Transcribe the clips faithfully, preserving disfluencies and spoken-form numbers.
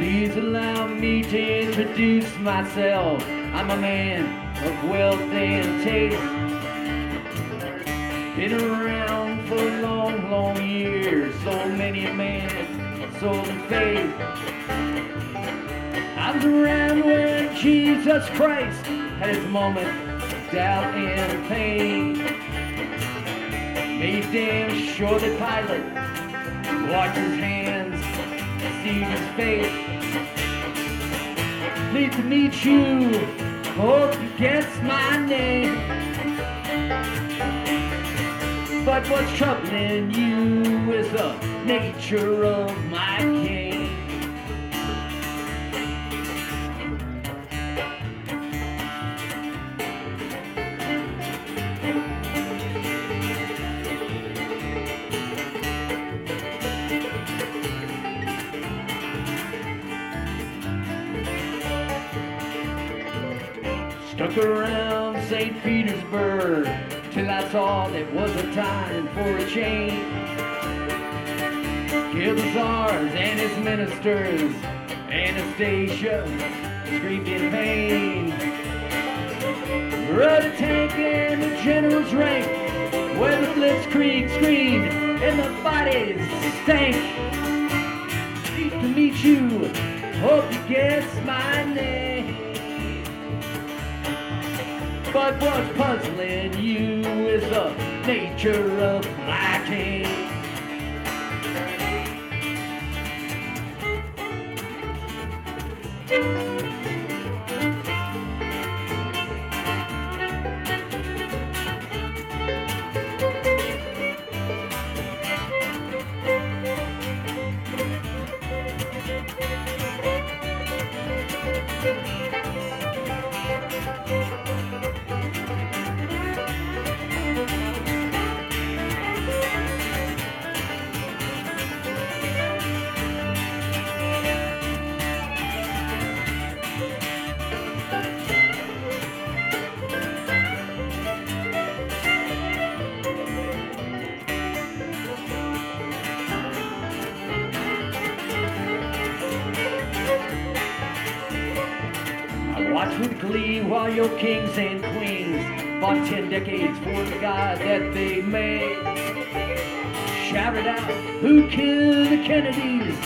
Please allow me to introduce myself. I'm a man of wealth and taste. Been around for long, long years. So many a man sold in faith. I was around when Jesus Christ had his moment of doubt and pain. Made damn sure that Pilate washed his hands, see his face. Pleased to meet you, hope you guess my name. But what's troubling you is the nature of my game. Stuck around Saint Petersburg till I saw there was a time for a change. Killed the czars and his ministers, Anastasia screamed in pain. Rode a tank in the general's rank, where the blitzkrieg screamed and the bodies stank. Pleased to meet you, hope you guess my name. But what's puzzling you is the nature of my king. Watch with glee while your kings and queens fought ten decades for the God that they made. Shouted out, who killed the Kennedys?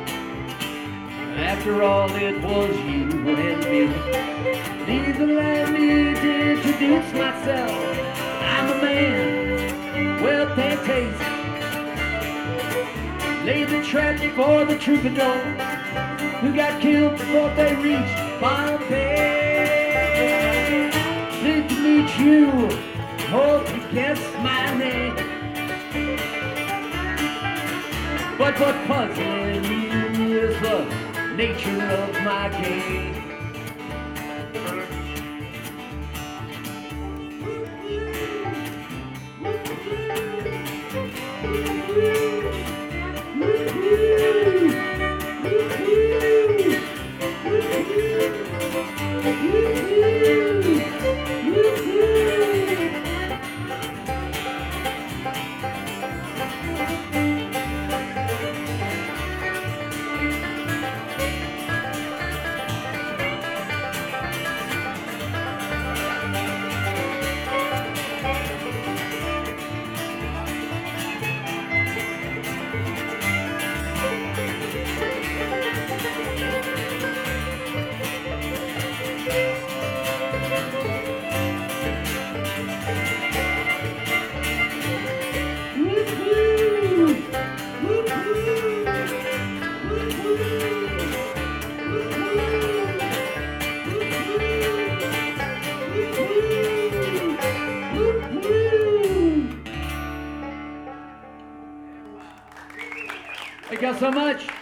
After all, it was you and me. Please allow me to introduce myself. I'm a man, wealth and taste. Lazy tragic for the troubadour who got killed before they reached Pompeii. Pleased to meet you, hope you guess my name. But what's puzzling you is the nature of my game. Thank you so much.